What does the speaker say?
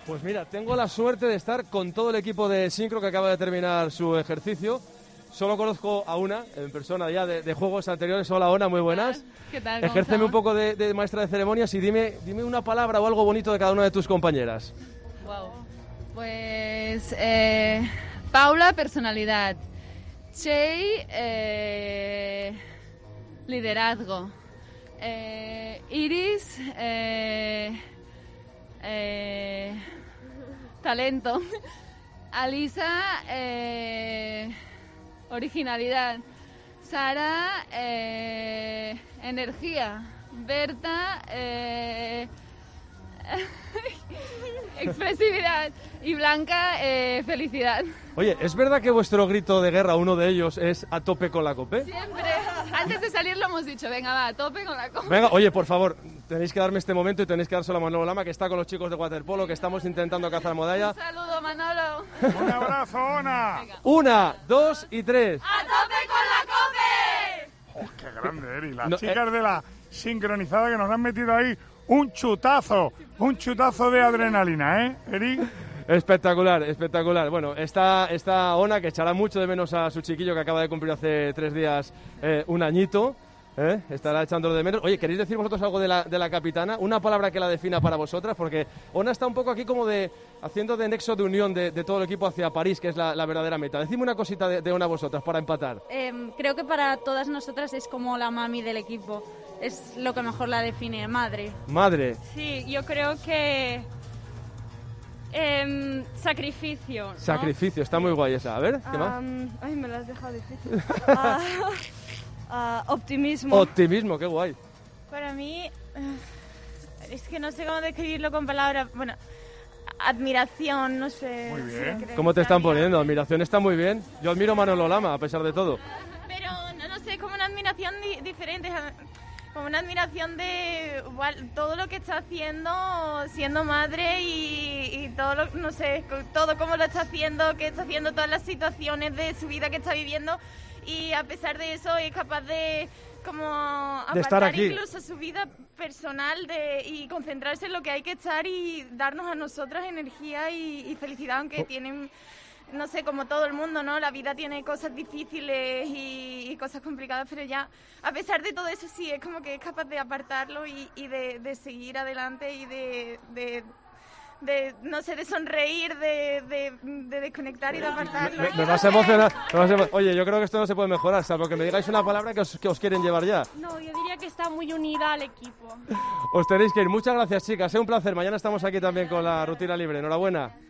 Pues mira, tengo la suerte de estar con todo el equipo de Sincro que acaba de terminar su ejercicio. Solo conozco a una en persona ya de juegos anteriores. Hola, Ona, muy buenas. ¿Qué tal? Ejérceme un poco de maestra de ceremonias y dime una palabra o algo bonito de cada una de tus compañeras. Wow. Pues Paula, personalidad. Chey, liderazgo. Iris, talento. Alisa, originalidad. Sara, energía. Berta, expresividad. Y Blanca, felicidad. Oye, ¿es verdad que vuestro grito de guerra, uno de ellos, es a tope con la COPE? Siempre. Antes de salir lo hemos dicho, venga, va, a tope con la COPE. Venga, oye, por favor, tenéis que darme este momento y tenéis que dárselo a Manolo Lama, que está con los chicos de waterpolo, que estamos intentando cazar medalla. Un saludo, Manolo. Un abrazo, Ona. Venga. 1, 2 y 3. ¡A tope con la COPE! Oh, qué grande, Eri. Las No, chicas de la sincronizada que nos han metido ahí un chutazo de adrenalina, ¿eh, Eri? Espectacular, espectacular. Bueno, está Ona, que echará mucho de menos a su chiquillo que acaba de cumplir hace 3 días un añito. Estará echándolo de menos. Oye, ¿queréis decir vosotros algo de la capitana? Una palabra que la defina para vosotras, porque Ona está un poco aquí como haciendo de nexo de unión de todo el equipo hacia París, que es la verdadera meta. Decidme una cosita de Ona vosotras para empatar. Creo que para todas nosotras es como la mami del equipo. Es lo que mejor la define, madre. Madre. Sí, yo creo que sacrificio, ¿no? Sacrificio, está muy guay esa. A ver, ¿qué más? Ay, me lo has dejado difícil. Optimismo. Optimismo, qué guay. Para mí, es que no sé cómo describirlo con palabras. Bueno, admiración, no sé. Muy bien. creo ¿Cómo que te están estaría- poniendo? Admiración está muy bien. Yo admiro a Manolo Lama, a pesar de todo. Pero no sé, como una admiración diferente. Como una admiración de igual, todo lo que está haciendo siendo madre y todo lo, no sé, todo cómo lo está haciendo, que está haciendo, todas las situaciones de su vida que está viviendo, y a pesar de eso es capaz de como De estar apartar aquí. incluso su vida personal y concentrarse en lo que hay que estar y darnos a nosotras energía y felicidad, aunque tienen... No sé, como todo el mundo, ¿no? La vida tiene cosas difíciles y cosas complicadas, pero ya, a pesar de todo eso, sí, es como que es capaz de apartarlo y de seguir adelante y no sé, de sonreír, de desconectar y de apartarlo. Me vas a emocionar. Oye, yo creo que esto no se puede mejorar, salvo que me digáis una palabra que os quieren llevar ya. No, yo diría que está muy unida al equipo. Os tenéis que ir. Muchas gracias, chicas. Un placer. Mañana estamos aquí también con la rutina libre. Enhorabuena.